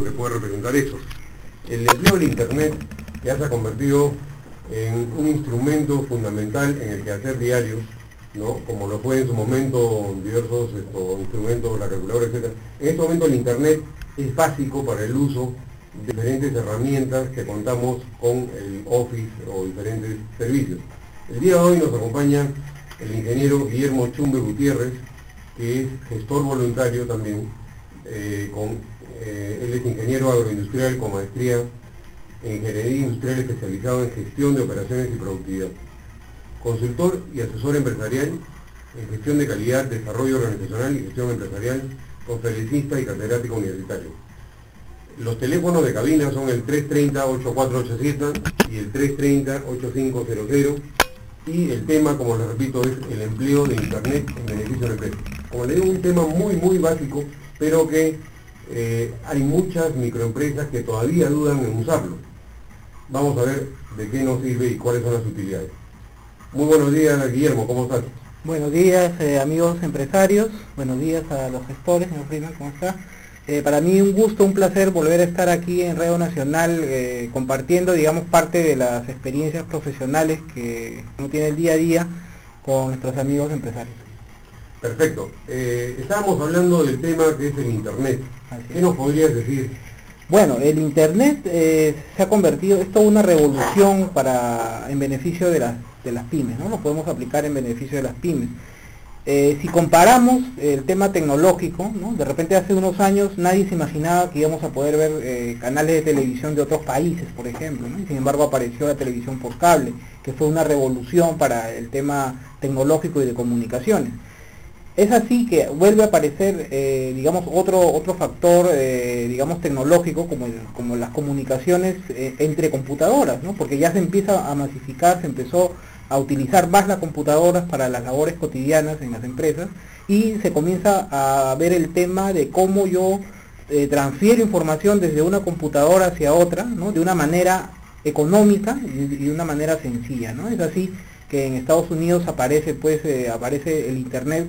lo que puede representar eso. El empleo del Internet ya se ha convertido en un instrumento fundamental en el quehacer diario, ¿no? Como lo fue en su momento diversos instrumentos, la calculadora, etc. En este momento el Internet es básico para el uso de diferentes herramientas que contamos con el Office o diferentes servicios. El día de hoy nos acompaña el ingeniero Guillermo Chumbe Gutiérrez, que es gestor voluntario también, él es ingeniero agroindustrial con maestría en ingeniería industrial especializado en gestión de operaciones y productividad, consultor y asesor empresarial en gestión de calidad, desarrollo organizacional y gestión empresarial, conferencista y catedrático universitario. Los teléfonos de cabina son el 330-8487 y el 330-8500, y el tema, como les repito, es el empleo de Internet en beneficio de la empresa. Como les digo, un tema muy básico, pero que hay muchas microempresas que todavía dudan en usarlo. Vamos a ver de qué nos sirve y cuáles son las utilidades. Muy buenos días, Guillermo, ¿cómo estás? Buenos días, amigos empresarios, buenos días a los gestores, señor Freeman, ¿cómo está? Para mí un gusto, un placer volver a estar aquí en Radio Nacional compartiendo, digamos, parte de las experiencias profesionales que uno tiene el día a día con nuestros amigos empresarios. Perfecto. Estábamos hablando del tema que es el Internet. ¿Qué nos podrías decir? Bueno, el Internet se ha convertido, es toda una revolución en beneficio de las pymes, ¿no? Lo podemos aplicar en beneficio de las pymes. Si comparamos el tema tecnológico, ¿no? De repente hace unos años nadie se imaginaba que íbamos a poder ver canales de televisión de otros países, por ejemplo, ¿no? Y sin embargo apareció la televisión por cable, que fue una revolución para el tema tecnológico y de comunicaciones. Es así que vuelve a aparecer, digamos, otro factor, digamos, tecnológico, como las comunicaciones entre computadoras, ¿no? Porque ya se empieza a masificar, se empezó a utilizar más las computadoras para las labores cotidianas en las empresas, y se comienza a ver el tema de cómo yo transfiero información desde una computadora hacia otra, ¿no? De una manera económica y de una manera sencilla, ¿no? Es así que en Estados Unidos aparece el Internet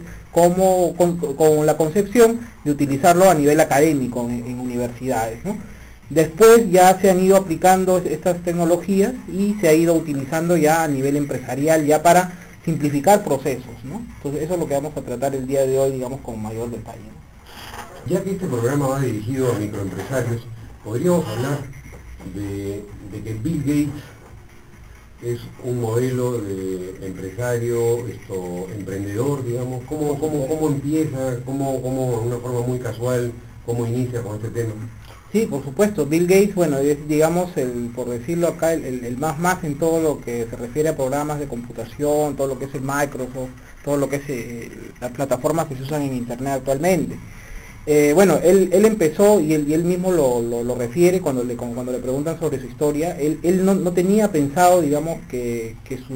con la concepción de utilizarlo a nivel académico en universidades, ¿no? Después ya se han ido aplicando estas tecnologías y se ha ido utilizando ya a nivel empresarial, ya para simplificar procesos, ¿no? Entonces eso es lo que vamos a tratar el día de hoy, digamos, con mayor detalle, ¿no? Ya que este programa va dirigido a microempresarios, podríamos hablar de que Bill Gates es un modelo de empresario, emprendedor, digamos. ¿Cómo empieza? ¿Cómo de una forma muy casual, cómo inicia con este tema? Sí, por supuesto. Bill Gates, bueno, es, digamos, por decirlo acá, el más en todo lo que se refiere a programas de computación, todo lo que es el Microsoft, todo lo que es las plataformas que se usan en Internet actualmente. Bueno, él empezó, y él mismo lo refiere cuando le preguntan sobre su historia. Él no tenía pensado, digamos, que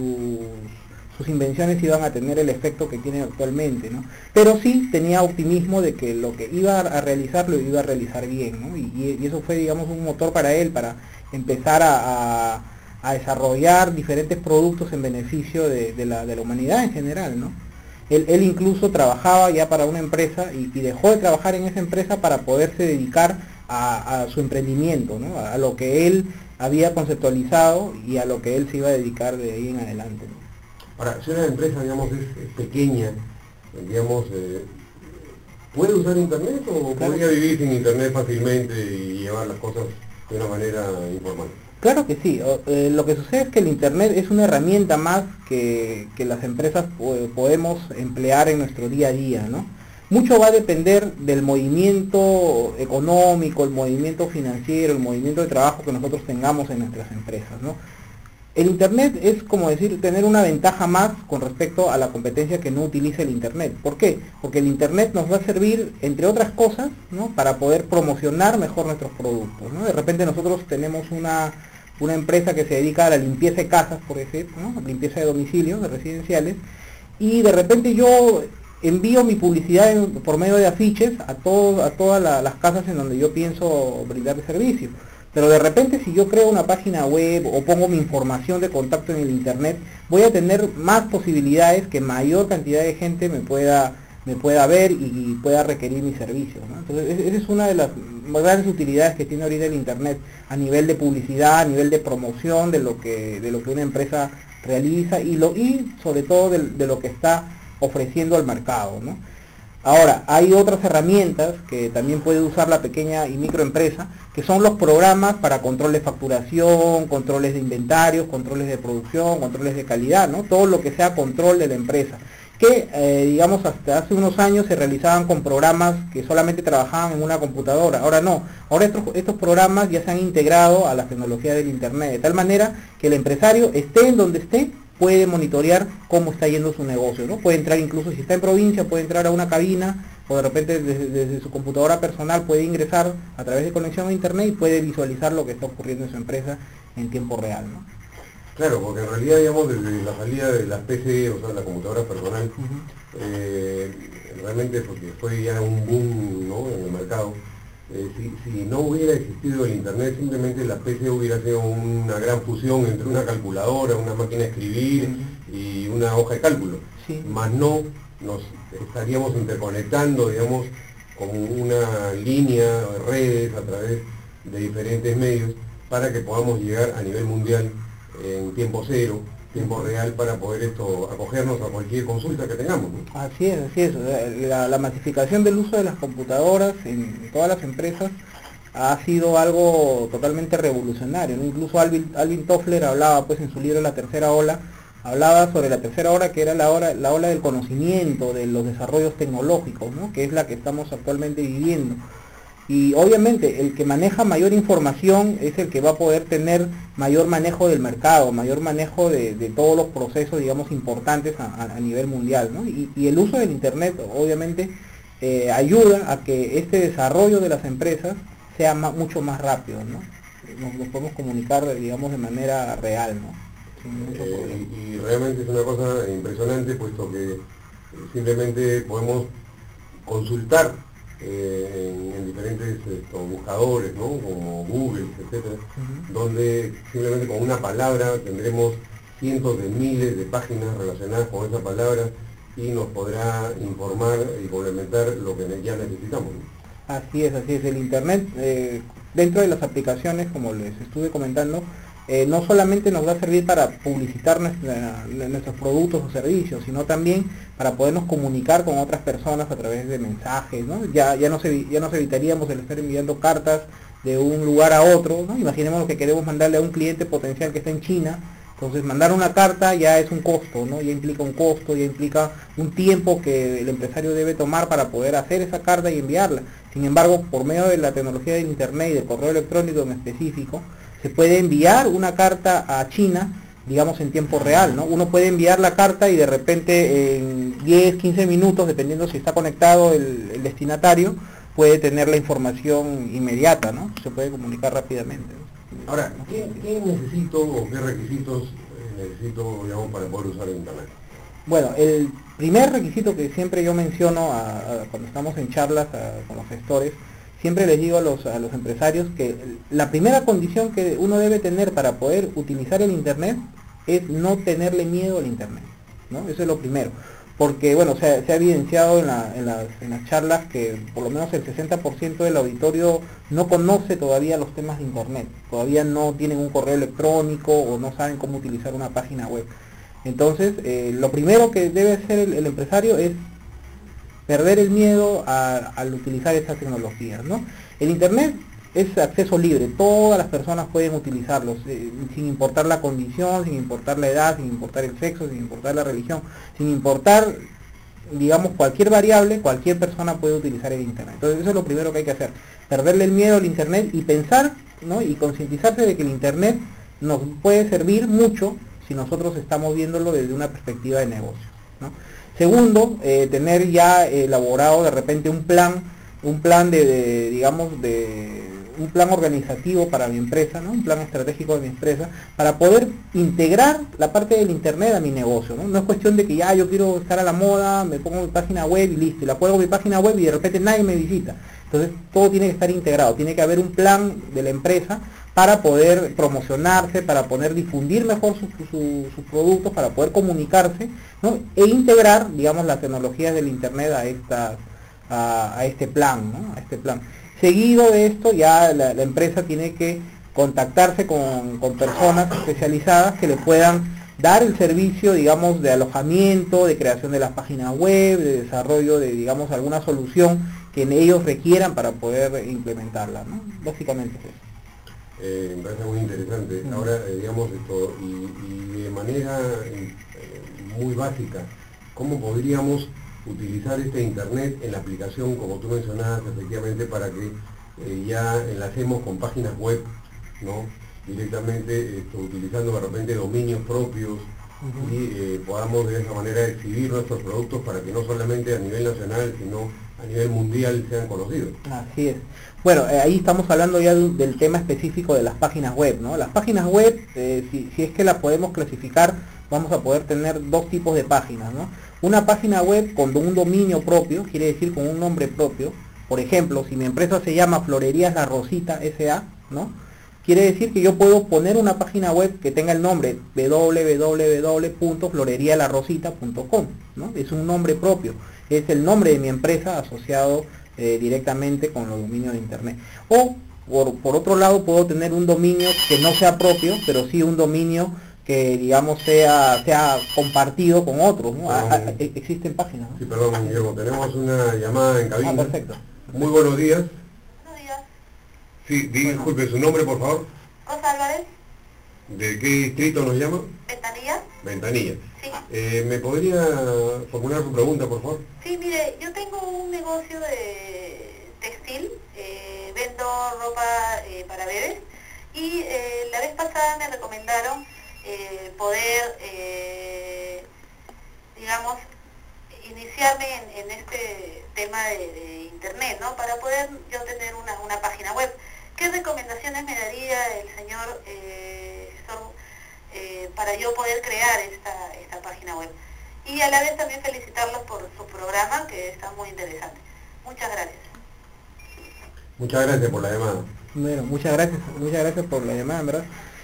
sus invenciones iban a tener el efecto que tienen actualmente, ¿no? Pero sí tenía optimismo de que lo que iba a realizar lo iba a realizar bien, ¿no? Y eso fue, digamos, un motor para él, para empezar a desarrollar diferentes productos en beneficio de la humanidad en general, ¿no? Él incluso trabajaba ya para una empresa y dejó de trabajar en esa empresa para poderse dedicar a su emprendimiento, ¿no? A lo que él había conceptualizado y a lo que él se iba a dedicar de ahí en adelante, ¿no? Ahora, si una empresa, digamos, es pequeña, digamos, ¿puede usar Internet o podría vivir sin Internet fácilmente y llevar las cosas de una manera informal? Claro que sí. Lo que sucede es que el Internet es una herramienta más que las empresas podemos emplear en nuestro día a día, ¿no? Mucho va a depender del movimiento económico, el movimiento financiero, el movimiento de trabajo que nosotros tengamos en nuestras empresas, ¿no? El Internet es, como decir, tener una ventaja más con respecto a la competencia que no utiliza el Internet. ¿Por qué? Porque el Internet nos va a servir, entre otras cosas, ¿no? Para poder promocionar mejor nuestros productos, ¿no? De repente nosotros tenemos una empresa que se dedica a la limpieza de casas, por ejemplo, ¿no? Limpieza de domicilios, de residenciales, y de repente yo envío mi publicidad por medio de afiches a todas las casas en donde yo pienso brindar servicio. Pero de repente, si yo creo una página web o pongo mi información de contacto en el Internet, voy a tener más posibilidades que mayor cantidad de gente me pueda me pueda ver y pueda requerir mis servicios, ¿no? Entonces esa es una de las más grandes utilidades que tiene ahorita el internet a nivel de publicidad, a nivel de promoción de lo que una empresa realiza y sobre todo de lo que está ofreciendo al mercado, ¿no? Ahora, hay otras herramientas que también puede usar la pequeña y microempresa, que son los programas para control de facturación, controles de inventarios, controles de producción, controles de calidad, ¿no? Todo lo que sea control de la empresa, que digamos hasta hace unos años se realizaban con programas que solamente trabajaban en una computadora. Ahora no, ahora estos programas ya se han integrado a la tecnología del internet, de tal manera que el empresario, esté en donde esté, puede monitorear cómo está yendo su negocio, ¿no? Puede entrar, incluso si está en provincia, puede entrar a una cabina, o de repente desde su computadora personal puede ingresar a través de conexión a internet y puede visualizar lo que está ocurriendo en su empresa en tiempo real, ¿no? Claro, porque en realidad, digamos, desde la salida de las PC, o sea, la computadora personal, realmente porque fue ya un boom, ¿no?, en el mercado. Si no hubiera existido el internet, simplemente la PC hubiera sido una gran fusión entre una calculadora, una máquina de escribir y una hoja de cálculo. Más no nos estaríamos interconectando, digamos, con una línea de redes a través de diferentes medios para que podamos llegar a nivel mundial en tiempo cero, tiempo real, para poder acogernos a cualquier consulta que tengamos, ¿no? Así es. La masificación del uso de las computadoras en todas las empresas ha sido algo totalmente revolucionario, ¿no? Incluso Alvin Toffler hablaba, pues, en su libro La Tercera Ola, hablaba sobre la tercera ola, que era la ola del conocimiento, de los desarrollos tecnológicos, ¿no?, que es la que estamos actualmente viviendo. Y obviamente el que maneja mayor información es el que va a poder tener mayor manejo del mercado, mayor manejo de todos los procesos, digamos, importantes a nivel mundial, ¿no? Y el uso del internet obviamente ayuda a que este desarrollo de las empresas sea mucho más rápido, ¿no? Nos podemos comunicar, digamos, de manera real, ¿no? Y realmente es una cosa impresionante, puesto que simplemente podemos consultar en diferentes buscadores, ¿no?, como Google, etcétera, donde simplemente con una palabra tendremos cientos de miles de páginas relacionadas con esa palabra y nos podrá informar y complementar lo que ya necesitamos, ¿no? Así es, el internet dentro de las aplicaciones, como les estuve comentando, no solamente nos va a servir para publicitar nuestros productos o servicios, sino también para podernos comunicar con otras personas a través de mensajes, ¿no? Ya nos evitaríamos el estar enviando cartas de un lugar a otro, ¿no? Imaginemos que queremos mandarle a un cliente potencial que está en China. Entonces mandar una carta ya es un costo, ¿no? Ya implica un costo, ya implica un tiempo que el empresario debe tomar para poder hacer esa carta y enviarla. Sin embargo, por medio de la tecnología del internet y del correo electrónico en específico, se puede enviar una carta a China, digamos, en tiempo real, ¿no? Uno puede enviar la carta y de repente en 10, 15 minutos, dependiendo si está conectado el destinatario, puede tener la información inmediata, ¿no? Se puede comunicar rápidamente, ¿no? Ahora, ¿qué necesito o qué requisitos necesito, digamos, para poder usar el internet? Bueno, el primer requisito que siempre yo menciono cuando estamos en charlas con los gestores, siempre les digo a los empresarios que la primera condición que uno debe tener para poder utilizar el internet es no tenerle miedo al internet, ¿no? Eso es lo primero. Porque, bueno, se ha evidenciado en las charlas que por lo menos el 60% del auditorio no conoce todavía los temas de internet, todavía no tienen un correo electrónico o no saben cómo utilizar una página web. Entonces, lo primero que debe hacer el empresario es perder el miedo al utilizar esas tecnologías, ¿no? El internet es acceso libre, todas las personas pueden utilizarlos, sin importar la condición, sin importar la edad, sin importar el sexo, sin importar la religión, sin importar, digamos, cualquier variable, cualquier persona puede utilizar el internet. Entonces eso es lo primero que hay que hacer, perderle el miedo al internet y pensar, ¿no?, y concientizarse de que el internet nos puede servir mucho si nosotros estamos viéndolo desde una perspectiva de negocio, ¿no? Segundo, tener ya elaborado de repente un plan un plan organizativo para mi empresa, ¿no? Un plan estratégico de mi empresa, para poder integrar la parte del internet a mi negocio, ¿no? No es cuestión de que ya yo quiero estar a la moda, me pongo mi página web y listo, y la cuelgo mi página web y de repente nadie me visita. Entonces todo tiene que estar integrado, tiene que haber un plan de la empresa para poder promocionarse, para poder difundir mejor sus productos, para poder comunicarse, ¿no? E integrar, digamos, las tecnologías del Internet a este plan, ¿no? A este plan. Seguido de esto, ya la empresa tiene que contactarse con personas especializadas que le puedan dar el servicio, digamos, de alojamiento, de creación de las páginas web, de desarrollo de, digamos, alguna solución que ellos requieran para poder implementarla, ¿no? Básicamente es eso. Me parece muy interesante. Ahora, digamos, esto, y de manera muy básica, ¿cómo podríamos utilizar este Internet en la aplicación, como tú mencionabas, efectivamente, para que ya enlacemos con páginas web, ¿no? Directamente utilizando de repente dominios propios y podamos de esa manera exhibir nuestros productos para que no solamente a nivel nacional, sino a nivel mundial sean conocidos? Así es. Bueno, ahí estamos hablando ya del tema específico de las páginas web, ¿no? Las páginas web, si es que las podemos clasificar, vamos a poder tener dos tipos de páginas, ¿no? Una página web con un dominio propio, quiere decir con un nombre propio. Por ejemplo, si mi empresa se llama Florerías La Rosita S.A., ¿no? Quiere decir que yo puedo poner una página web que tenga el nombre www.florerialarosita.com, ¿no? Es un nombre propio, es el nombre de mi empresa asociado directamente con los dominios de Internet. O por otro lado puedo tener un dominio que no sea propio, pero sí un dominio que, digamos, sea compartido con otros, ¿no? Existen páginas, ¿no? Sí, perdón, Guillermo, tenemos una llamada en cabina. Perfecto. Muy buenos días. Buenos días. Sí, disculpe su nombre, por favor. Rosa Álvarez, ¿De qué distrito nos llama? Ventanilla. Ventanilla. Sí. ¿Me podría formular su pregunta, por favor? Sí, mire, yo tengo un negocio de textil, vendo ropa para bebés y la vez pasada me recomendaron poder, digamos, iniciarme en este tema de internet, ¿no? Para poder yo tener una página web. ¿Qué recomendaciones me daría el señor para yo poder crear esta página web? Y a la vez también felicitarlos por su programa, que está muy interesante. Muchas gracias. Muchas gracias por la llamada. Bueno, muchas gracias por la llamada, en verdad.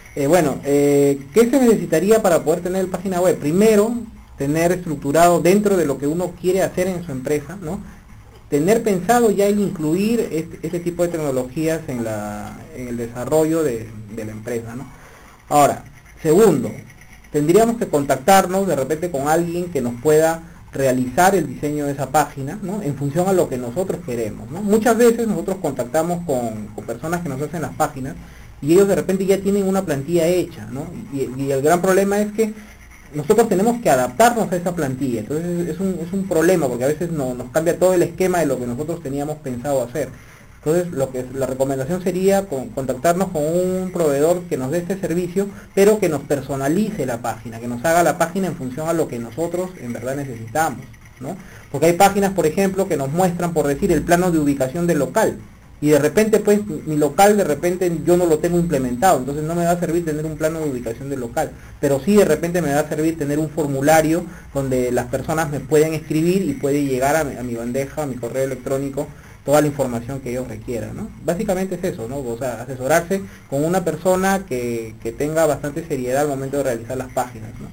¿Qué se necesitaría para poder tener página web? Primero, tener estructurado dentro de lo que uno quiere hacer en su empresa, ¿no? Tener pensado ya el incluir este tipo de tecnologías en el desarrollo de la empresa, ¿no? Ahora, segundo, tendríamos que contactarnos de repente con alguien que nos pueda realizar el diseño de esa página, ¿no? En función a lo que nosotros queremos, ¿no? Muchas veces nosotros contactamos con personas que nos hacen las páginas y ellos de repente ya tienen una plantilla hecha, ¿no? Y el gran problema es que nosotros tenemos que adaptarnos a esa plantilla. Entonces es un problema porque a veces nos cambia todo el esquema de lo que nosotros teníamos pensado hacer. Entonces la recomendación sería contactarnos con un proveedor que nos dé este servicio, pero que nos personalice la página, que nos haga la página en función a lo que nosotros en verdad necesitamos, ¿no? Porque hay páginas, por ejemplo, que nos muestran, por decir, el plano de ubicación del local. Y de repente, pues, mi local, de repente yo no lo tengo implementado, entonces no me va a servir tener un plano de ubicación del local. Pero sí, de repente me va a servir tener un formulario donde las personas me pueden escribir y puede llegar a mi bandeja, a mi correo electrónico, toda la información que ellos requieran, ¿no? Básicamente es eso, ¿no? O sea, asesorarse con una persona que tenga bastante seriedad al momento de realizar las páginas, ¿no?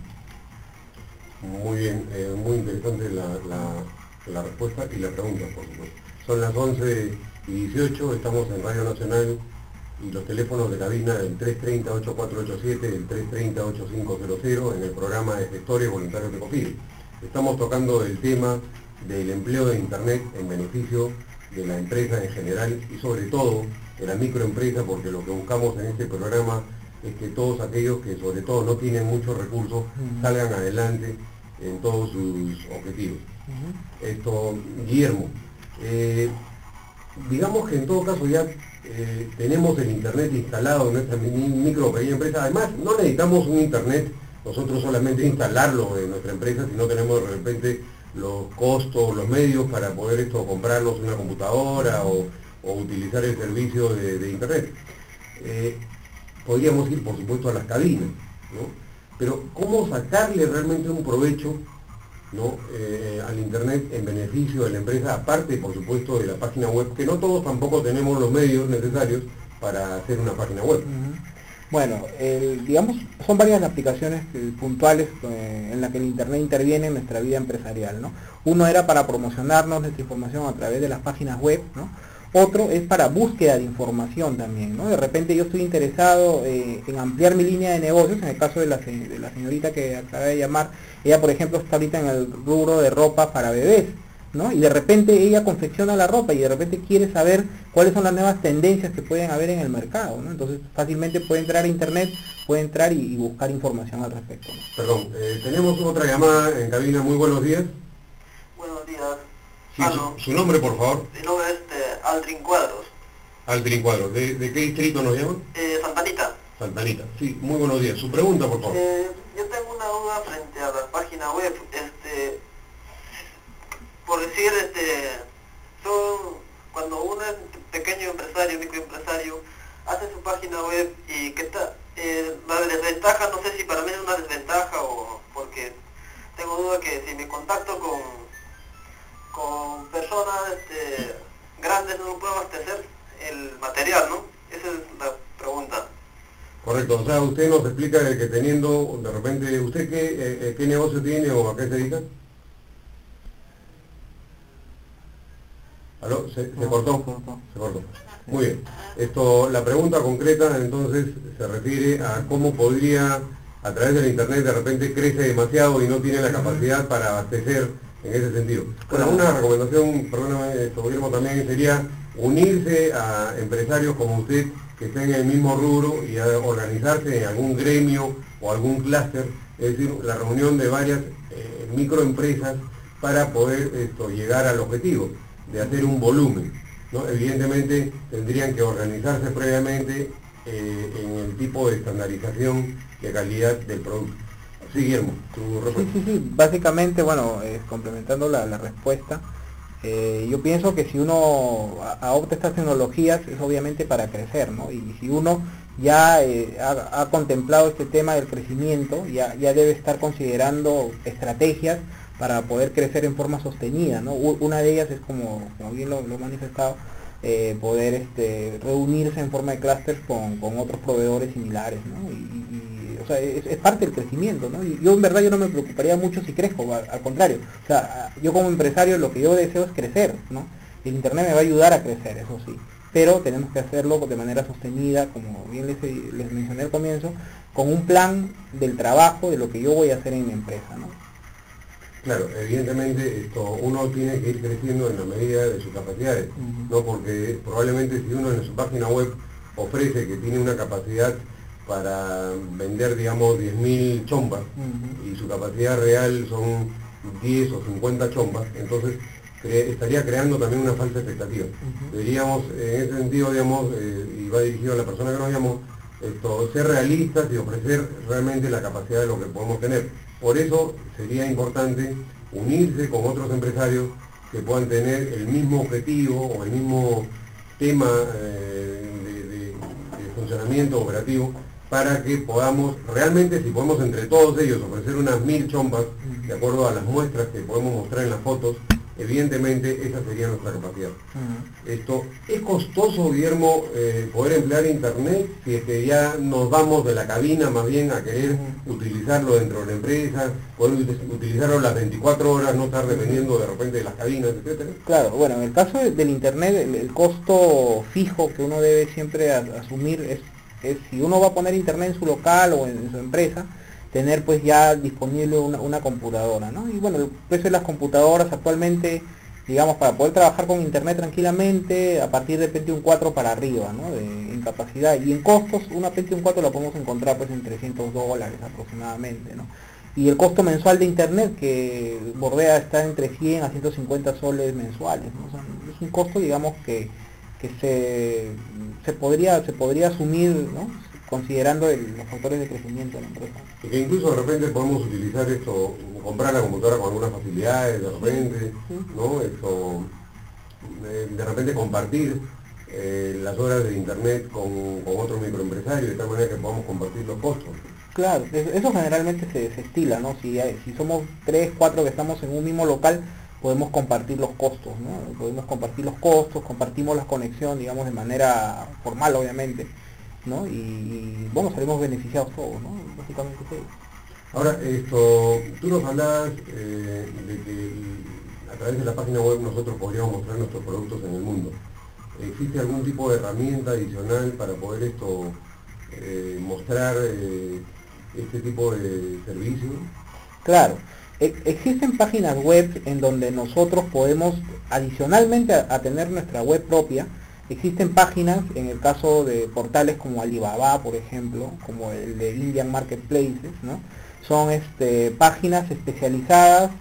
Muy bien, muy interesante la respuesta y la pregunta, por supuesto. Son las 11:18, estamos en Radio Nacional y los teléfonos de cabina del 330-8487, del 330-8500 en el programa de Gestores Voluntarios de COFIDE. Estamos tocando el tema del empleo de Internet en beneficio de la empresa en general y sobre todo de la microempresa, porque lo que buscamos en este programa es que todos aquellos que sobre todo no tienen muchos recursos salgan adelante en todos sus objetivos. Guillermo, digamos que en todo caso ya tenemos el Internet instalado en nuestra micro pequeña empresa. Además, no necesitamos un Internet nosotros solamente instalarlo en nuestra empresa, sino tenemos de repente los costos, los medios para poder comprarnos una computadora o utilizar el servicio de Internet. Podríamos ir, por supuesto, a las cabinas, ¿no? Pero ¿cómo sacarle realmente un provecho, ¿no? Al Internet en beneficio de la empresa, aparte, por supuesto, de la página web, que no todos tampoco tenemos los medios necesarios para hacer una página web. Bueno, digamos, son varias aplicaciones puntuales en las que el Internet interviene en nuestra vida empresarial, ¿no? Uno era para promocionarnos nuestra información a través de las páginas web, ¿no? Otro es para búsqueda de información también, ¿no? De repente yo estoy interesado en ampliar mi línea de negocios, en el caso de la señorita que acaba de llamar, ella por ejemplo está ahorita en el rubro de ropa para bebés, ¿no? Y de repente ella confecciona la ropa y de repente quiere saber cuáles son las nuevas tendencias que pueden haber en el mercado, ¿no? Entonces fácilmente puede entrar a internet, puede entrar y buscar información al respecto, ¿no? Perdón, tenemos otra llamada en cabina. Muy buenos días. Buenos días. Sí, su nombre, por favor. Mi nombre es Aldrin Cuadros. Aldrin Cuadros. ¿De qué distrito nos llaman? Santanita. Santanita. Sí, muy buenos días. Su pregunta, por favor. Yo tengo una duda frente a la página web. Por decir, cuando uno es pequeño empresario, microempresario, hace su página web y que está, la desventaja, no sé si para mí es una desventaja o porque tengo duda que si me contacto con personas grandes no puedo abastecer el material, ¿no? Esa es la pregunta. Correcto, o sea, usted nos explica de que teniendo, de repente, ¿usted qué negocio tiene o a qué se dedica? ¿Aló? ¿Se cortó? Se cortó. Muy bien. La pregunta concreta entonces se refiere a cómo podría, a través del internet, de repente crece demasiado y no tiene la capacidad para abastecer en ese sentido. Bueno, una recomendación, perdóname, Guillermo, también sería unirse a empresarios como usted que estén en el mismo rubro y a organizarse en algún gremio o algún clúster, es decir, la reunión de varias microempresas para poder llegar al objetivo de hacer un volumen, ¿no? Evidentemente tendrían que organizarse previamente en el tipo de estandarización de calidad del producto. Sí, Guillermo, tu respuesta. Sí. Básicamente, bueno, complementando la respuesta, yo pienso que si uno adopta estas tecnologías es obviamente para crecer, ¿no? Y si uno ya ha contemplado este tema del crecimiento, ya debe estar considerando estrategias para poder crecer en forma sostenida, ¿no? Una de ellas es, como bien lo he manifestado, poder reunirse en forma de clústeres con otros proveedores similares, ¿no? O sea, es parte del crecimiento, ¿no? Y yo en verdad yo no me preocuparía mucho si crezco, al contrario. O sea, yo como empresario lo que yo deseo es crecer, ¿no? Y el internet me va a ayudar a crecer, eso sí. Pero tenemos que hacerlo de manera sostenida, como bien les mencioné al comienzo, con un plan del trabajo, de lo que yo voy a hacer en mi empresa, ¿no? Claro, evidentemente uno tiene que ir creciendo en la medida de sus capacidades, ¿no? Porque probablemente si uno en su página web ofrece que tiene una capacidad para vender, digamos, 10.000 chompas y su capacidad real son 10 o 50 chompas, entonces estaría creando también una falsa expectativa. Deberíamos, en ese sentido, digamos, y va dirigido a la persona que nos llamó, ser realistas y ofrecer realmente la capacidad de lo que podemos tener. Por eso sería importante unirse con otros empresarios que puedan tener el mismo objetivo o el mismo tema de funcionamiento operativo, para que podamos, realmente si podemos entre todos ellos ofrecer unas 1000 chompas, de acuerdo a las muestras que podemos mostrar en las fotos, evidentemente esa sería nuestra capacidad. ¿Es costoso, Guillermo, poder emplear internet si es que ya nos vamos de la cabina más bien a querer utilizarlo dentro de la empresa, poder utilizarlo las 24 horas, no estar dependiendo de repente de las cabinas, etcétera? Claro, bueno, en el caso del internet, el costo fijo que uno debe siempre asumir es si uno va a poner internet en su local o en su empresa, tener pues ya disponible una computadora, ¿no? Y bueno, el precio de las computadoras actualmente, digamos, para poder trabajar con internet tranquilamente, a partir de Pentium 4 para arriba, ¿no? En capacidad y en costos, una Pentium 4 la podemos encontrar pues en $300 aproximadamente, ¿no? Y el costo mensual de internet que bordea está entre 100 a 150 soles mensuales, ¿no? O sea, es un costo, digamos, que se podría asumir, ¿no? Considerando los factores de crecimiento de la empresa. Y que incluso de repente podemos utilizar comprar la computadora con algunas facilidades, de repente, ¿no? De repente compartir las horas de internet con otro microempresario, de tal manera que podamos compartir los costos. Claro, eso generalmente se estila, ¿no? Si somos 3, 4 que estamos en un mismo local, podemos compartir los costos, ¿no? Podemos compartir los costos, compartimos la conexión, digamos, de manera formal, obviamente, ¿no? Y bueno, salimos beneficiados todos, ¿no? Básicamente sí. Ahora, tú nos hablabas de que a través de la página web nosotros podríamos mostrar nuestros productos en el mundo. ¿Existe algún tipo de herramienta adicional para poder mostrar este tipo de servicios? Claro, existen páginas web en donde nosotros podemos, adicionalmente a tener nuestra web propia, existen páginas, en el caso de portales como Alibaba, por ejemplo, como el de Indian Marketplaces, ¿no? Son páginas especializadas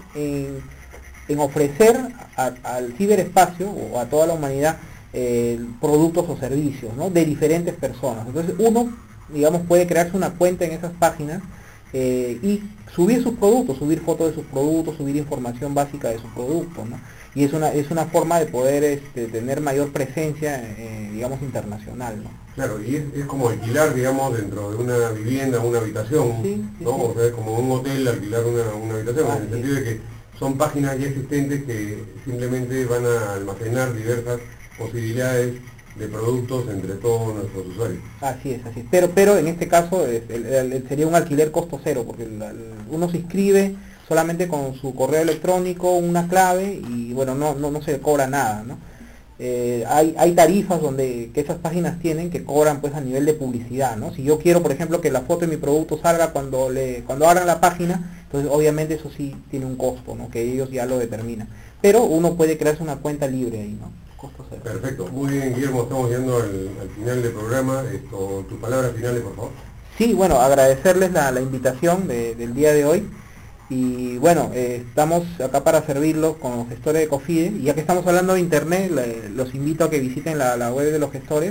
en ofrecer al ciberespacio o a toda la humanidad productos o servicios, ¿no? De diferentes personas. Entonces uno, digamos, puede crearse una cuenta en esas páginas y subir sus productos, subir fotos de sus productos, subir información básica de sus productos, ¿no? Y es una forma de poder tener mayor presencia, digamos, internacional, ¿no? Claro, y es como alquilar, digamos, dentro de una vivienda, una habitación, sí, ¿no? Sí. O sea, es como un hotel alquilar una habitación, en el sentido de que son páginas ya existentes que simplemente van a almacenar diversas posibilidades de productos entre todos nuestros usuarios. Así es. Pero en este caso sería un alquiler costo cero, porque uno se inscribe solamente con su correo electrónico, una clave, y bueno, no se le cobra nada, ¿no? Hay tarifas que esas páginas tienen que cobran pues a nivel de publicidad, ¿no? Si yo quiero, por ejemplo, que la foto de mi producto salga cuando abran la página, entonces obviamente eso sí tiene un costo, ¿no? Que ellos ya lo determinan. Pero uno puede crearse una cuenta libre ahí, ¿no? Costo cero. Perfecto, muy bien, Guillermo, estamos llegando al final del programa. Tus palabras finales, por favor. Sí, bueno, agradecerles la invitación del día de hoy. Y bueno, estamos acá para servirlos con los gestores de Cofide, y ya que estamos hablando de internet, los invito a que visiten la web de los gestores,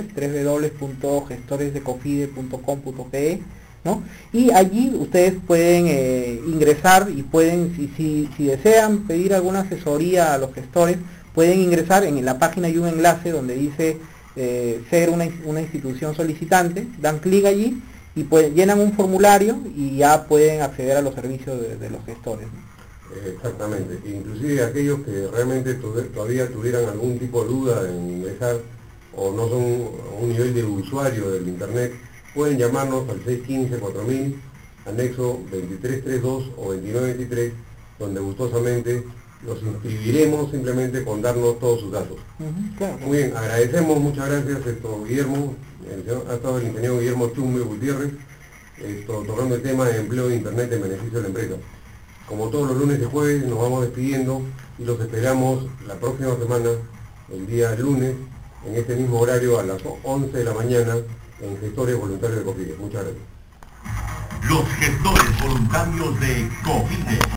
www.gestoresdecofide.com.pe, ¿no? Y allí ustedes pueden ingresar y pueden, si desean pedir alguna asesoría a los gestores, pueden ingresar en la página. Hay un enlace donde dice ser una institución solicitante, dan clic allí y llenan un formulario y ya pueden acceder a los servicios de los gestores. Exactamente, inclusive aquellos que realmente todavía tuvieran algún tipo de duda en ingresar o no son un nivel de usuario del internet, pueden llamarnos al 615-4000, anexo 2332 o 2923, donde gustosamente los inscribiremos simplemente con darnos todos sus datos. Claro. Muy bien, agradecemos, muchas gracias, Guillermo. Ha estado el ingeniero Guillermo Chumbe Gutiérrez, tocando el tema de empleo de internet en beneficio de la empresa. Como todos los lunes y jueves nos vamos despidiendo y los esperamos la próxima semana, el día lunes, en este mismo horario a las 11 de la mañana, en Gestores Voluntarios de Cofide. Muchas gracias. Los gestores voluntarios de Cofide.